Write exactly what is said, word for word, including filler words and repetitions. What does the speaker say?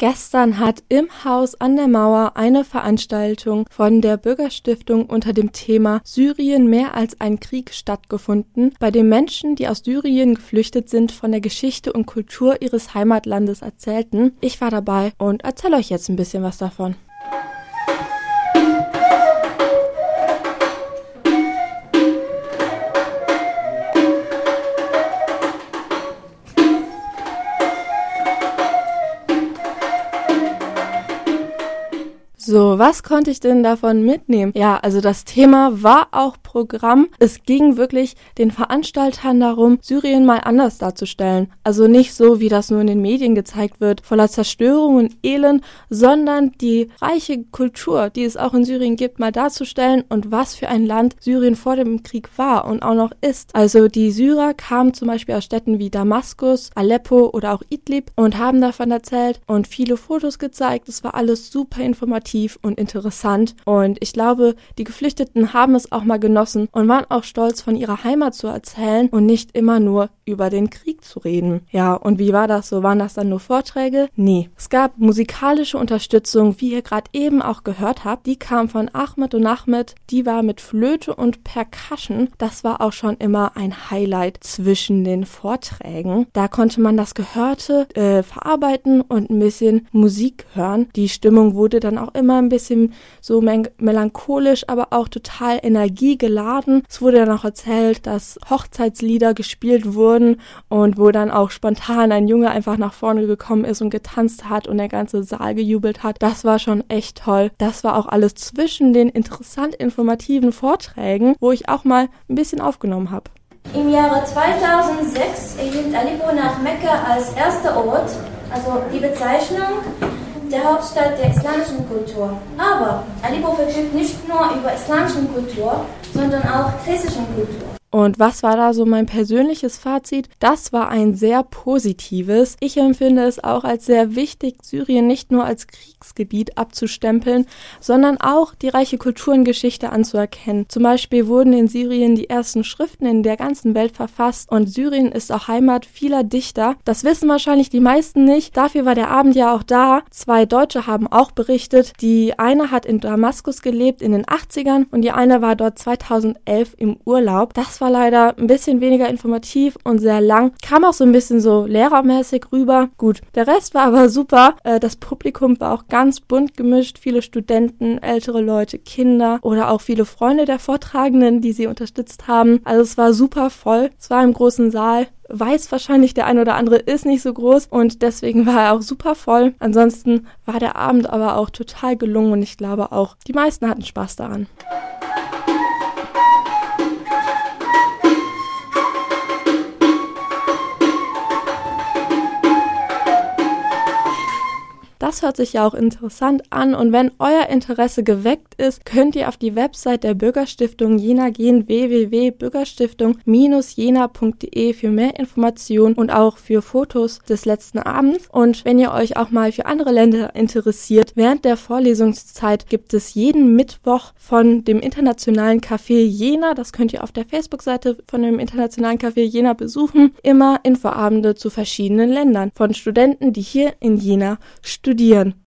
Gestern hat im Haus an der Mauer eine Veranstaltung von der Bürgerstiftung unter dem Thema Syrien mehr als ein Krieg stattgefunden, bei dem Menschen, die aus Syrien geflüchtet sind, von der Geschichte und Kultur ihres Heimatlandes erzählten. Ich war dabei und erzähle euch jetzt ein bisschen was davon. So, was konnte ich denn davon mitnehmen? Ja, also das Thema war auch Programm. Es ging wirklich den Veranstaltern darum, Syrien mal anders darzustellen. Also nicht so, wie das nur in den Medien gezeigt wird, voller Zerstörung und Elend, sondern die reiche Kultur, die es auch in Syrien gibt, mal darzustellen und was für ein Land Syrien vor dem Krieg war und auch noch ist. Also die Syrer kamen zum Beispiel aus Städten wie Damaskus, Aleppo oder auch Idlib und haben davon erzählt und viele Fotos gezeigt. Es war alles super informativ und interessant und ich glaube, die Geflüchteten haben es auch mal genossen und waren auch stolz, von ihrer Heimat zu erzählen und nicht immer nur über den Krieg zu reden. Ja, und wie war das so? Waren das dann nur Vorträge? Nee. Es gab musikalische Unterstützung, wie ihr gerade eben auch gehört habt. Die kam von Ahmed und Ahmed. Die war mit Flöte und Percussion. Das war auch schon immer ein Highlight zwischen den Vorträgen. Da konnte man das Gehörte äh, verarbeiten und ein bisschen Musik hören. Die Stimmung wurde dann auch immer ein bisschen so mel- melancholisch, aber auch total energiegeladen. Es wurde dann auch erzählt, dass Hochzeitslieder gespielt wurden und wo dann auch spontan ein Junge einfach nach vorne gekommen ist und getanzt hat und der ganze Saal gejubelt hat. Das war schon echt toll. Das war auch alles zwischen den interessant informativen Vorträgen, wo ich auch mal ein bisschen aufgenommen habe. Im Jahre zweitausendsechs erhielt Aleppo nach Mekka als erster Ort, also die Bezeichnung der Hauptstadt der islamischen Kultur. Aber Aleppo verfügt nicht nur über islamischen Kultur, sondern auch christlichen Kultur. Und was war da so mein persönliches Fazit? Das war ein sehr positives. Ich empfinde es auch als sehr wichtig, Syrien nicht nur als Kriegsgebiet abzustempeln, sondern auch die reiche Kultur und Geschichte anzuerkennen. Zum Beispiel wurden in Syrien die ersten Schriften in der ganzen Welt verfasst und Syrien ist auch Heimat vieler Dichter. Das wissen wahrscheinlich die meisten nicht. Dafür war der Abend ja auch da. Zwei Deutsche haben auch berichtet. Die eine hat in Damaskus gelebt in den achtzigern und die eine war dort zweitausendelf im Urlaub. Das war leider ein bisschen weniger informativ und sehr lang. Kam auch so ein bisschen so lehrermäßig rüber. Gut, der Rest war aber super. Das Publikum war auch ganz bunt gemischt. Viele Studenten, ältere Leute, Kinder oder auch viele Freunde der Vortragenden, die sie unterstützt haben. Also es war super voll. Es war im großen Saal. Weiß wahrscheinlich, der ein oder andere ist nicht so groß und deswegen war er auch super voll. Ansonsten war der Abend aber auch total gelungen und ich glaube auch, die meisten hatten Spaß daran. Das hört sich ja auch interessant an und wenn euer Interesse geweckt ist, könnt ihr auf die Website der Bürgerstiftung Jena gehen, w w w punkt bürgerstiftung Bindestrich jena punkt de für mehr Informationen und auch für Fotos des letzten Abends. Und wenn ihr euch auch mal für andere Länder interessiert, während der Vorlesungszeit gibt es jeden Mittwoch von dem Internationalen Café Jena, das könnt ihr auf der Facebook-Seite von dem Internationalen Café Jena besuchen, immer Infoabende zu verschiedenen Ländern von Studenten, die hier in Jena studieren.